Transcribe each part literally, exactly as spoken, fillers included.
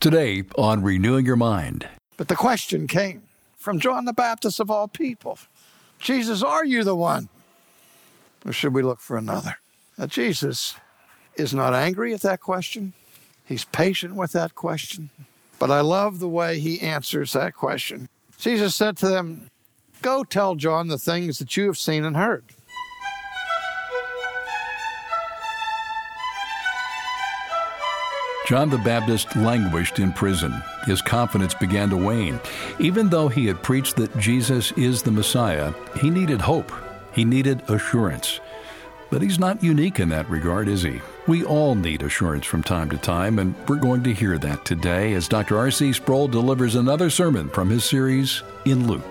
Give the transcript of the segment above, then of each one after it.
today on Renewing Your Mind. But the question came from John the Baptist of all people. Jesus, are you the one? Or should we look for another? Now, Jesus is not angry at that question. He's patient with that question. But I love the way he answers that question. Jesus said to them, go tell John the things that you have seen and heard. John the Baptist languished in prison. His confidence began to wane. Even though he had preached that Jesus is the Messiah, he needed hope. He needed assurance. But he's not unique in that regard, is he? We all need assurance from time to time, and we're going to hear that today as Doctor R C Sproul delivers another sermon from his series in Luke.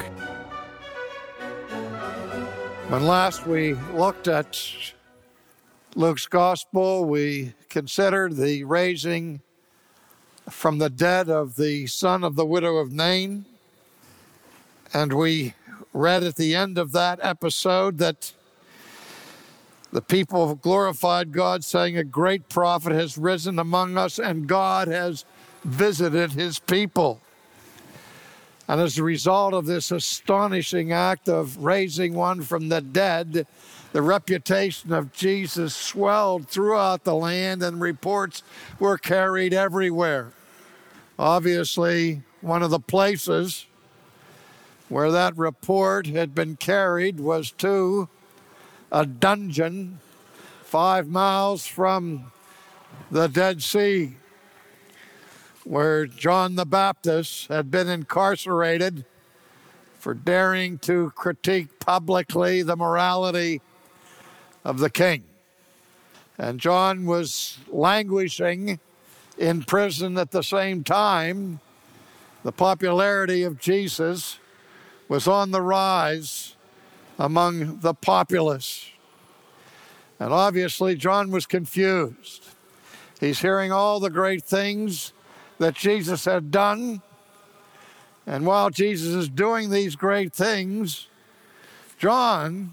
When last we looked at Luke's gospel, we considered the raising from the dead of the son of the widow of Nain. And we read at the end of that episode that the people glorified God, saying, a great prophet has risen among us, and God has visited his people. And as a result of this astonishing act of raising one from the dead, the reputation of Jesus swelled throughout the land, and reports were carried everywhere. Obviously, one of the places where that report had been carried was to a dungeon five miles from the Dead Sea, where John the Baptist had been incarcerated for daring to critique publicly the morality of the king. And John was languishing in prison at the same time. The popularity of Jesus was on the rise among the populace. And obviously, John was confused. He's hearing all the great things that Jesus had done. And while Jesus is doing these great things, John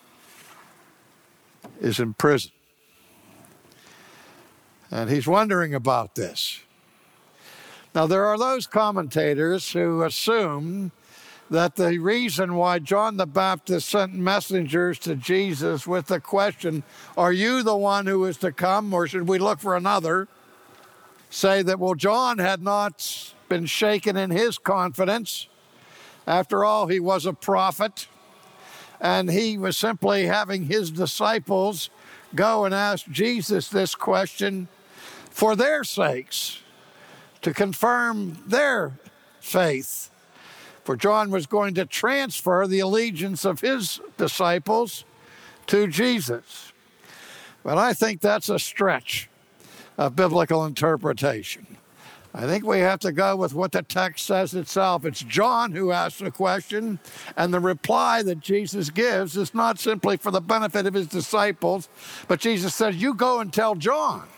is in prison. And he's wondering about this. Now, there are those commentators who assume that the reason why John the Baptist sent messengers to Jesus with the question, are you the one who is to come, or should we look for another, say that, well, John had not been shaken in his confidence. After all, he was a prophet, and he was simply having his disciples go and ask Jesus this question for their sakes, to confirm their faith. For John was going to transfer the allegiance of his disciples to Jesus. But I think that's a stretch of biblical interpretation. I think we have to go with what the text says itself. It's John who asks the question, and the reply that Jesus gives is not simply for the benefit of his disciples, but Jesus says, you go and tell John.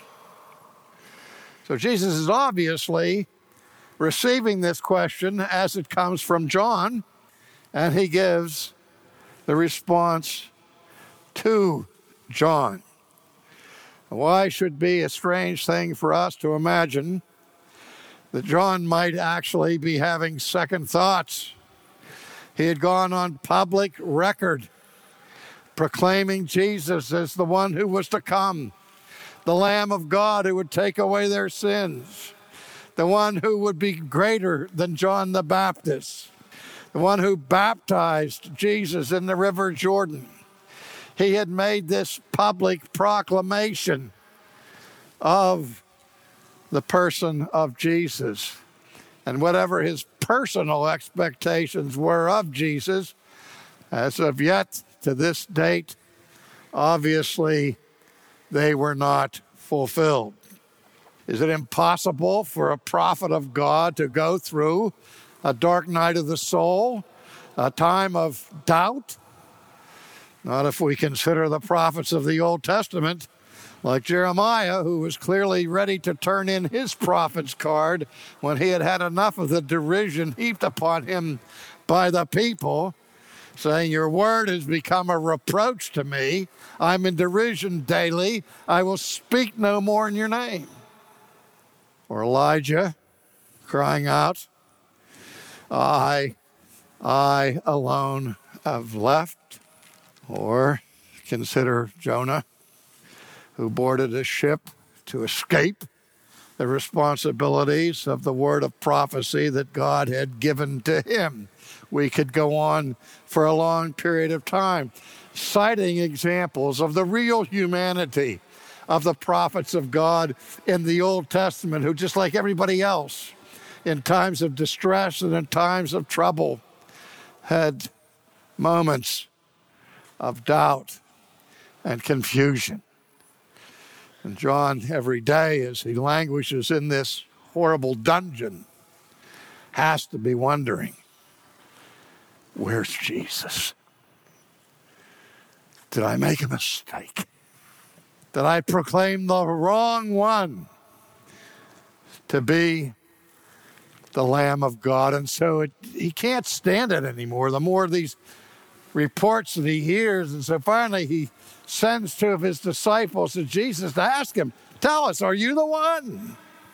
So Jesus is obviously receiving this question as it comes from John, and he gives the response to John. Why should be a strange thing for us to imagine that John might actually be having second thoughts. He had gone on public record proclaiming Jesus as the one who was to come, the Lamb of God who would take away their sins, the one who would be greater than John the Baptist, the one who baptized Jesus in the River Jordan. He had made this public proclamation of the person of Jesus. And whatever his personal expectations were of Jesus, as of yet to this date, obviously they were not fulfilled. Is it impossible for a prophet of God to go through a dark night of the soul, a time of doubt? Not if we consider the prophets of the Old Testament, like Jeremiah, who was clearly ready to turn in his prophet's card when he had had enough of the derision heaped upon him by the people, saying, your word has become a reproach to me. I'm in derision daily. I will speak no more in your name. Or Elijah, crying out, I, I alone have left. Or consider Jonah, who boarded a ship to escape the responsibilities of the word of prophecy that God had given to him. We could go on for a long period of time, citing examples of the real humanity of the prophets of God in the Old Testament, who, just like everybody else, in times of distress and in times of trouble, had moments of doubt and confusion. And John, every day as he languishes in this horrible dungeon, has to be wondering, where's Jesus? Did I make a mistake? Did I proclaim the wrong one to be the Lamb of God? And so it, he can't stand it anymore. The more of these reports that he hears, and so finally he sends two of his disciples to Jesus to ask him, tell us, are you the one?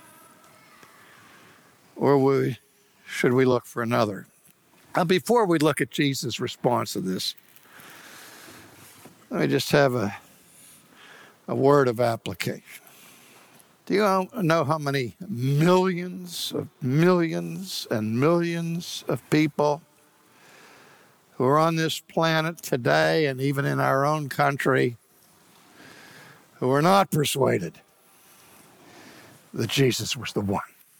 Or we, should we look for another? Now, before we look at Jesus' response to this, let me just have a, a word of application. Do you know how many millions of millions and millions of people who are on this planet today and even in our own country who are not persuaded that Jesus was the one?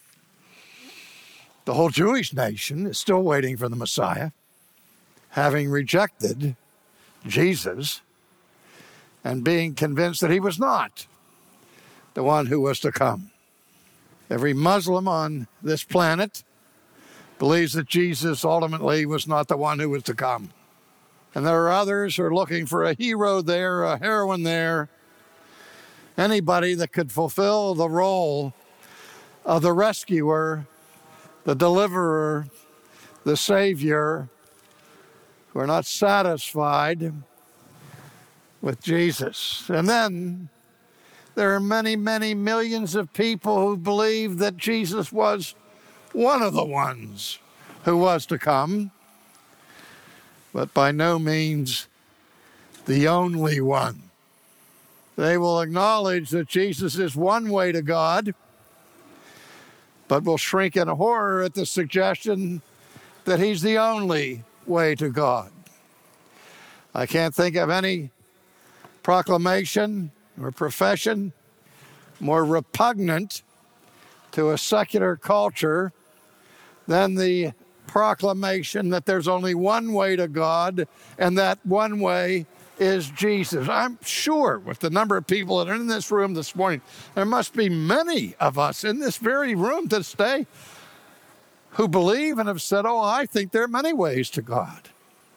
The whole Jewish nation is still waiting for the Messiah, having rejected Jesus and being convinced that he was not the one who was to come. Every Muslim on this planet believes that Jesus ultimately was not the one who was to come. And there are others who are looking for a hero there, a heroine there, anybody that could fulfill the role of the rescuer, the deliverer, the savior, who are not satisfied with Jesus. And then there are many, many millions of people who believe that Jesus was one of the ones who was to come, but by no means the only one. They will acknowledge that Jesus is one way to God, but will shrink in horror at the suggestion that he's the only way to God. I can't think of any proclamation or profession more repugnant to a secular culture than the proclamation that there's only one way to God, and that one way is Jesus. I'm sure with the number of people that are in this room this morning, there must be many of us in this very room today who believe and have said, oh, I think there are many ways to God.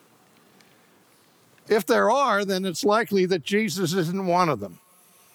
If there are, then it's likely that Jesus isn't one of them,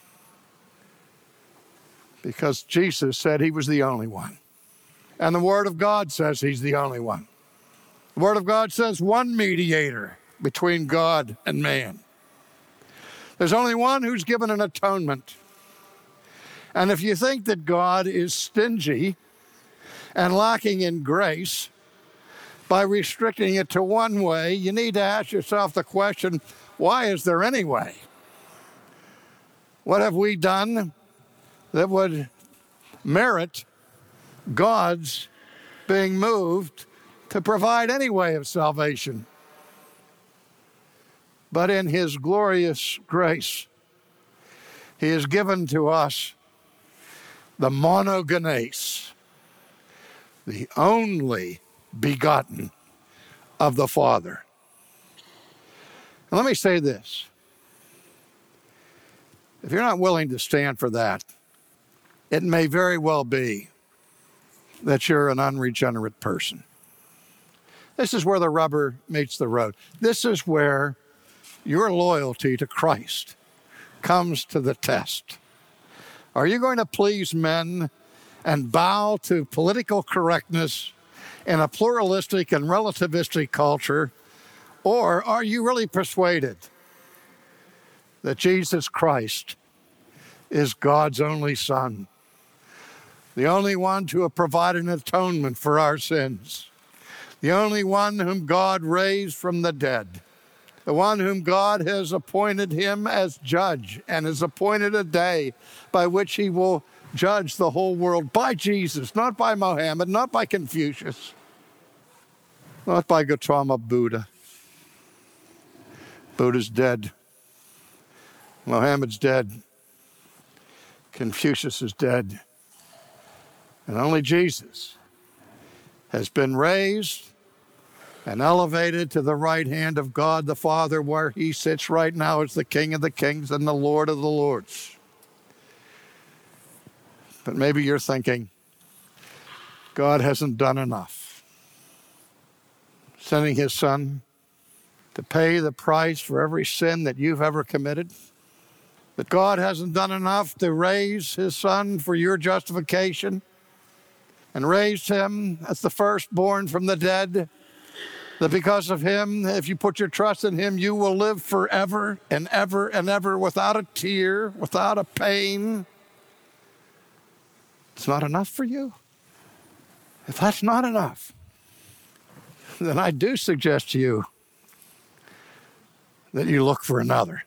because Jesus said he was the only one. And the Word of God says he's the only one. The Word of God says one mediator between God and man. There's only one who's given an atonement. And if you think that God is stingy and lacking in grace by restricting it to one way, you need to ask yourself the question, why is there any way? What have we done that would merit God's being moved to provide any way of salvation? But in his glorious grace, he has given to us the monogenes, the only begotten of the Father. And let me say this. If you're not willing to stand for that, it may very well be that you're an unregenerate person. This is where the rubber meets the road. This is where your loyalty to Christ comes to the test. Are you going to please men and bow to political correctness in a pluralistic and relativistic culture, or are you really persuaded that Jesus Christ is God's only Son, the only one to have provided an atonement for our sins, the only one whom God raised from the dead, the one whom God has appointed him as judge and has appointed a day by which he will judge the whole world, by Jesus, not by Mohammed, not by Confucius, not by Gautama Buddha. Buddha's dead. Mohammed's dead. Confucius is dead. And only Jesus has been raised and elevated to the right hand of God the Father, where he sits right now as the King of the Kings and the Lord of the Lords. But maybe you're thinking, God hasn't done enough. Sending his Son to pay the price for every sin that you've ever committed. That God hasn't done enough to raise his Son for your justification and raised him as the firstborn from the dead. That because of him, if you put your trust in him, you will live forever and ever and ever without a tear, without a pain. It's not enough for you. If that's not enough, then I do suggest to you that you look for another.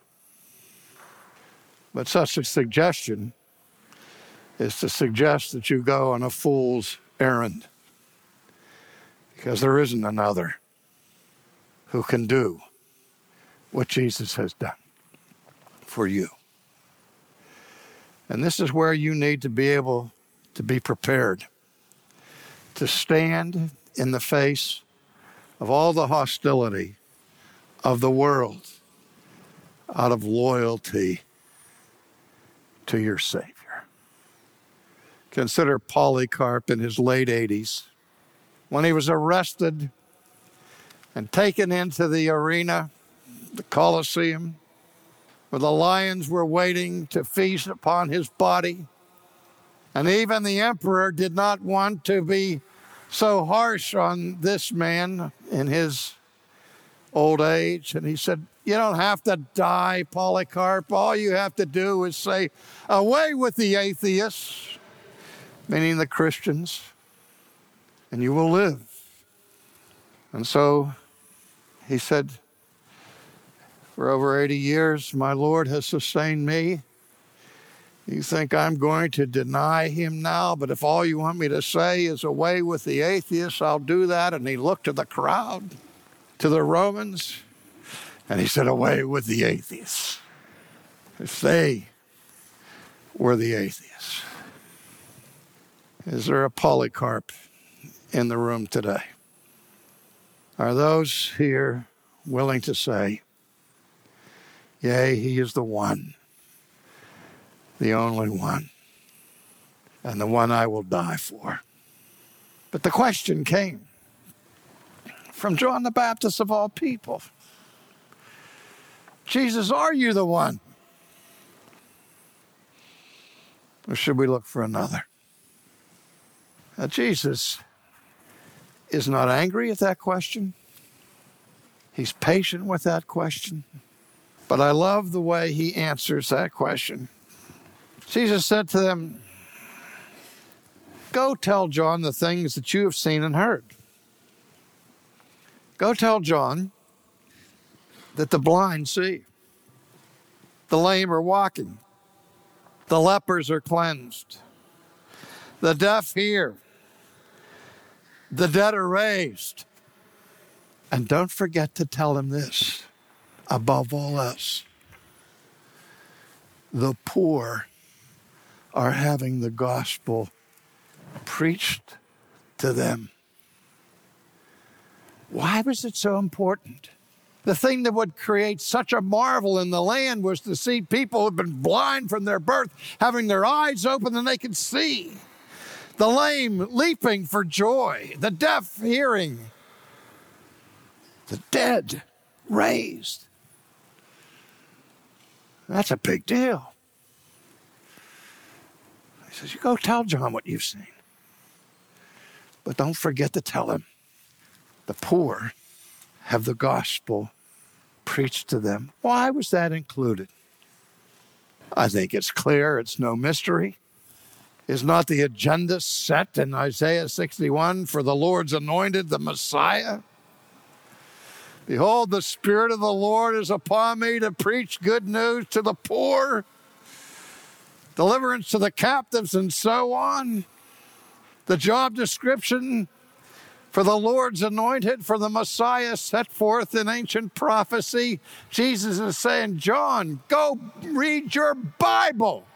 But such a suggestion is to suggest that you go on a fool's errand, because there isn't another who can do what Jesus has done for you. And this is where you need to be able to be prepared to stand in the face of all the hostility of the world out of loyalty to your Savior. Consider Polycarp in his late eighties, when he was arrested and taken into the arena, the Colosseum, where the lions were waiting to feast upon his body. And even the emperor did not want to be so harsh on this man in his old age. And he said, you don't have to die, Polycarp. All you have to do is say, away with the atheists, meaning the Christians, and you will live. And so he said, for over eighty years, my Lord has sustained me. You think I'm going to deny him now, but if all you want me to say is away with the atheists, I'll do that. And he looked to the crowd, to the Romans, and he said, away with the atheists. If they were the atheists. Is there a Polycarp in the room today? Are those here willing to say, yea, he is the one, the only one, and the one I will die for? But the question came from John the Baptist of all people. Jesus, are you the one? Or should we look for another? Now, Jesus is not angry at that question. He's patient with that question. But I love the way he answers that question. Jesus said to them, go tell John the things that you have seen and heard. Go tell John that the blind see, the lame are walking, the lepers are cleansed, the deaf hear, the dead are raised. And don't forget to tell him this, above all else, the poor are having the gospel preached to them. Why was it so important? The thing that would create such a marvel in the land was to see people who had been blind from their birth having their eyes open and they could see. The lame leaping for joy, the deaf hearing, the dead raised. That's a big deal. He says, you go tell John what you've seen. But don't forget to tell him the poor have the gospel preached to them. Why was that included? I think it's clear. It's no mystery. Is not the agenda set in Isaiah sixty-one for the Lord's anointed, the Messiah? Behold, the Spirit of the Lord is upon me to preach good news to the poor, deliverance to the captives, and so on. The job description for the Lord's anointed, for the Messiah set forth in ancient prophecy. Jesus is saying, John, go read your Bible.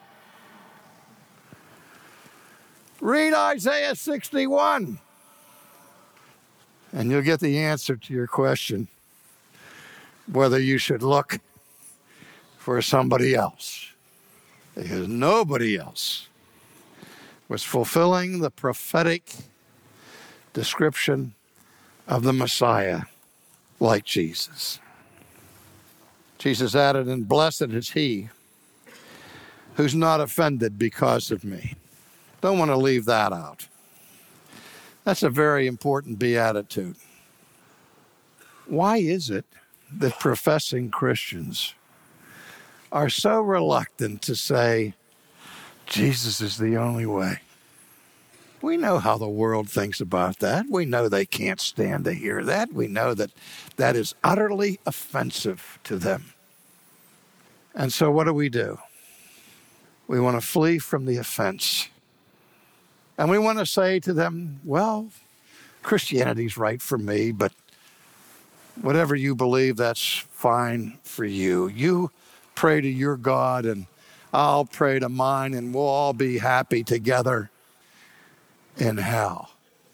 Read Isaiah sixty-one, and you'll get the answer to your question, whether you should look for somebody else, because nobody else was fulfilling the prophetic description of the Messiah like Jesus. Jesus added, and blessed is he who's not offended because of me. Don't want to leave that out. That's a very important beatitude. Why is it that professing Christians are so reluctant to say, Jesus is the only way? We know how the world thinks about that. We know they can't stand to hear that. We know that that is utterly offensive to them. And so what do we do? We want to flee from the offense. And we want to say to them, well, Christianity's right for me, but whatever you believe, that's fine for you. You pray to your God, and I'll pray to mine, and we'll all be happy together in hell.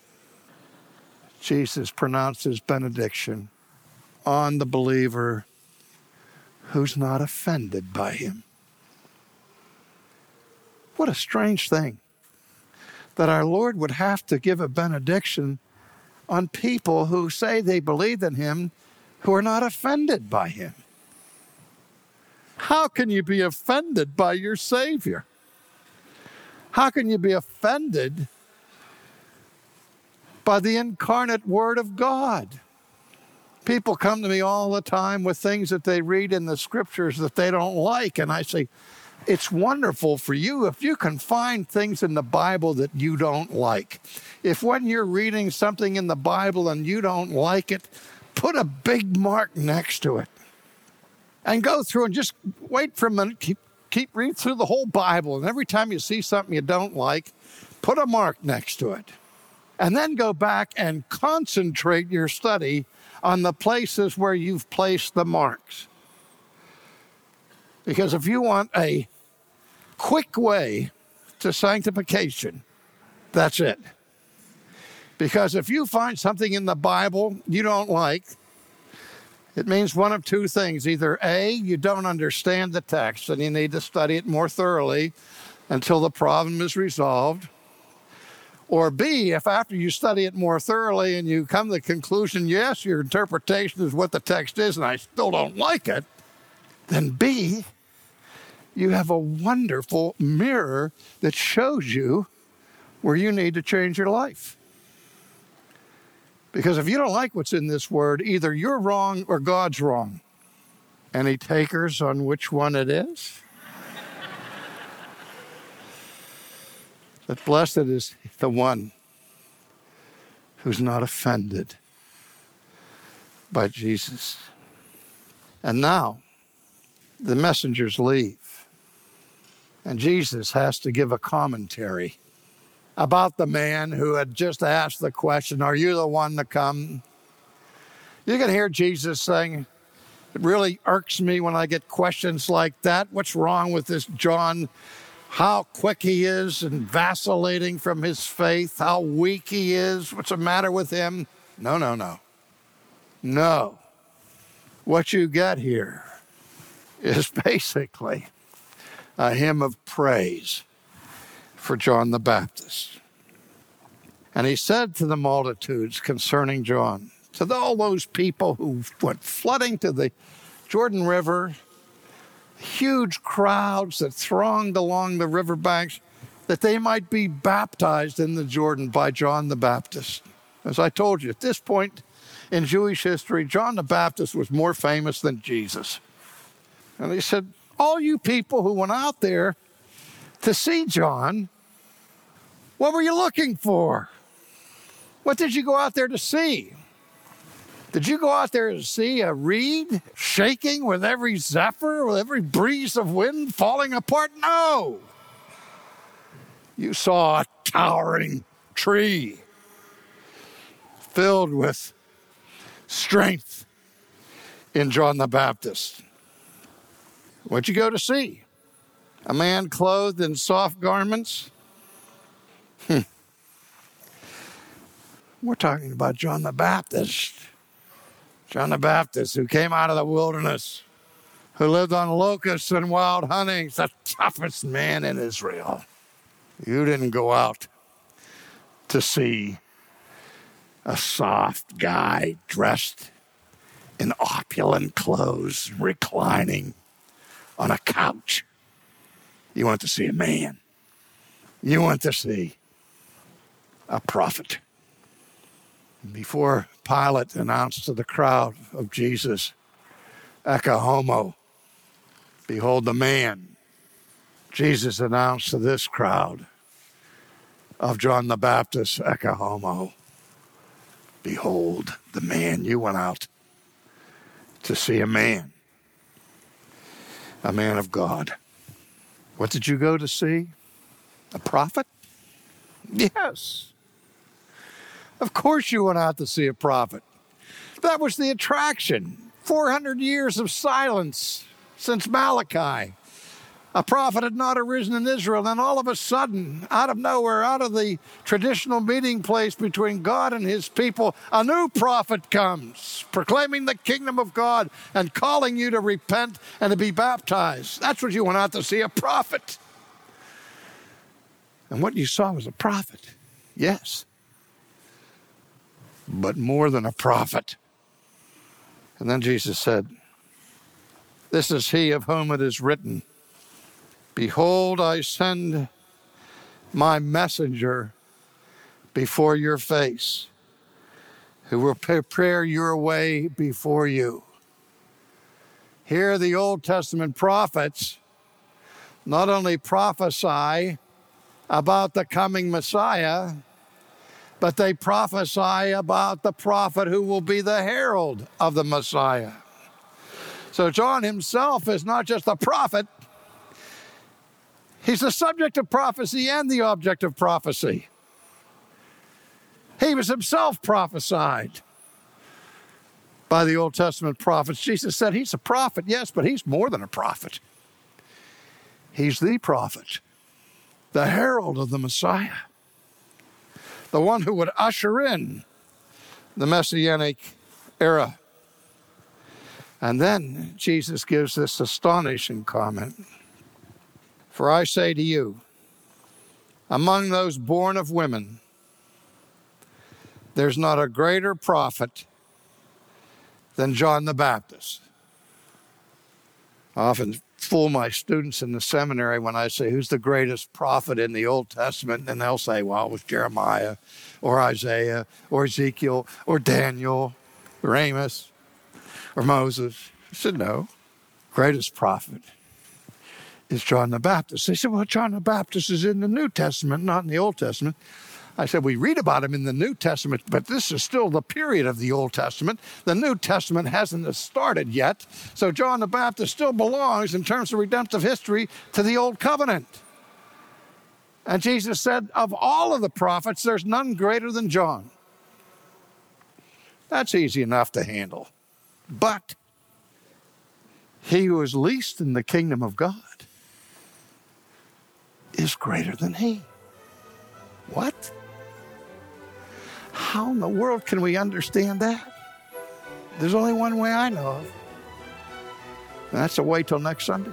Jesus pronounced his benediction on the believer who's not offended by him. What a strange thing that our Lord would have to give a benediction on people who say they believe in him, who are not offended by him. How can you be offended by your Savior? How can you be offended by the incarnate Word of God? People come to me all the time with things that they read in the scriptures that they don't like, and I say, it's wonderful for you if you can find things in the Bible that you don't like. If when you're reading something in the Bible and you don't like it, put a big mark next to it. And go through and just wait for a minute, keep, keep reading through the whole Bible, and every time you see something you don't like, put a mark next to it. And then go back and concentrate your study on the places where you've placed the marks. Because if you want a quick way to sanctification, that's it. Because if you find something in the Bible you don't like, it means one of two things. Either A, you don't understand the text and you need to study it more thoroughly until the problem is resolved. Or B, if after you study it more thoroughly and you come to the conclusion, yes, your interpretation is what the text is and I still don't like it, then B, you have a wonderful mirror that shows you where you need to change your life. Because if you don't like what's in this word, either you're wrong or God's wrong. Any takers on which one it is? But blessed is the one who's not offended by Jesus. And now the messengers leave. And Jesus has to give a commentary about the man who had just asked the question, are you the one to come? You can hear Jesus saying, it really irks me when I get questions like that. What's wrong with this John? How quick he is and vacillating from his faith, how weak he is. What's the matter with him? No, no, no. No. What you get here is basically a hymn of praise for John the Baptist. And he said to the multitudes concerning John, to all those people who went flooding to the Jordan River, huge crowds that thronged along the riverbanks, that they might be baptized in the Jordan by John the Baptist. As I told you, at this point in Jewish history, John the Baptist was more famous than Jesus. And he said, all you people who went out there to see John, What were you looking for? What did you go out there to see? Did you go out there to see a reed shaking with every zephyr, with every breeze of wind falling apart? No. You saw a towering tree filled with strength in John the Baptist. What'd you go to see? A man clothed in soft garments? Hmm. We're talking about John the Baptist. John the Baptist, who came out of the wilderness, who lived on locusts and wild honey, the toughest man in Israel. You didn't go out to see a soft guy dressed in opulent clothes, reclining on a couch. You went to see a man. You went to see a prophet. Before Pilate announced to the crowd of Jesus, Ecce homo, behold the man, Jesus announced to this crowd of John the Baptist, Ecce homo, behold the man. You went out to see a man, a man of God. What did you go to see? A prophet? Yes. Of course you went out to see a prophet. That was the attraction. four hundred years of silence since Malachi. A prophet had not arisen in Israel, and all of a sudden, out of nowhere, out of the traditional meeting place between God and his people, a new prophet comes, proclaiming the kingdom of God and calling you to repent and to be baptized. That's what you went out to see, a prophet. And what you saw was a prophet, yes, but more than a prophet. And then Jesus said, this is he of whom it is written, behold, I send my messenger before your face, who will prepare your way before you. Here the Old Testament prophets not only prophesy about the coming Messiah, but they prophesy about the prophet who will be the herald of the Messiah. So John himself is not just a prophet, he's the subject of prophecy and the object of prophecy. He was himself prophesied by the Old Testament prophets. Jesus said he's a prophet, yes, but he's more than a prophet. He's the prophet, the herald of the Messiah, the one who would usher in the Messianic era. And then Jesus gives this astonishing comment. For I say to you, among those born of women, there's not a greater prophet than John the Baptist. I often fool my students in the seminary when I say, who's the greatest prophet in the Old Testament? And they'll say, well, it was Jeremiah or Isaiah or Ezekiel or Daniel or Amos or Moses. I said, no, greatest prophet is John the Baptist. They said, well, John the Baptist is in the New Testament, not in the Old Testament. I said, we read about him in the New Testament, but this is still the period of the Old Testament. The New Testament hasn't started yet. So John the Baptist still belongs in terms of redemptive history to the Old Covenant. And Jesus said, of all of the prophets, there's none greater than John. That's easy enough to handle. But he who is least in the kingdom of God is greater than he. What? How in the world can we understand that? There's only one way I know of. And that's to wait till next Sunday.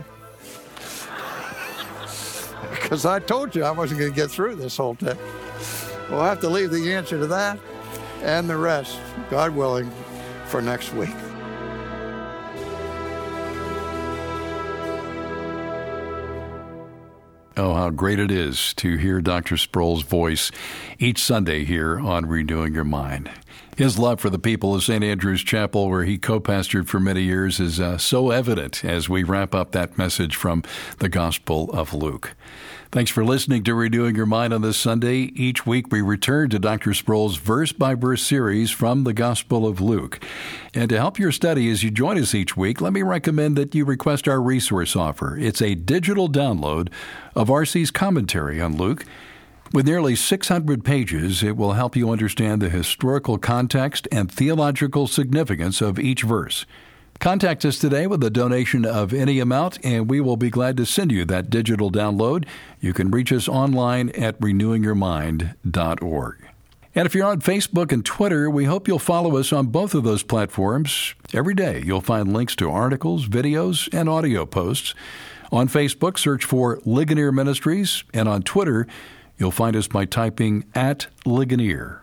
Because I told you I wasn't going to get through this whole text. We'll have to leave the answer to that and the rest, God willing, for next week. Oh, how great it is to hear Doctor Sproul's voice each Sunday here on Renewing Your Mind. His love for the people of Saint Andrew's Chapel, where he co-pastored for many years, is uh, so evident as we wrap up that message from the Gospel of Luke. Thanks for listening to Renewing Your Mind on this Sunday. Each week we return to Doctor Sproul's verse-by-verse series from the Gospel of Luke. And to help your study as you join us each week, let me recommend that you request our resource offer. It's a digital download of R C's commentary on Luke. With nearly six hundred pages, it will help you understand the historical context and theological significance of each verse. Contact us today with a donation of any amount, and we will be glad to send you that digital download. You can reach us online at renewing your mind dot org. And if you're on Facebook and Twitter, we hope you'll follow us on both of those platforms. Every day, you'll find links to articles, videos, and audio posts. On Facebook, search for Ligonier Ministries, and on Twitter, you'll find us by typing at Ligonier.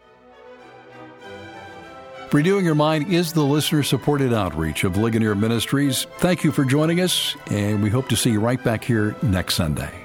Renewing Your Mind is the listener-supported outreach of Ligonier Ministries. Thank you for joining us, and we hope to see you right back here next Sunday.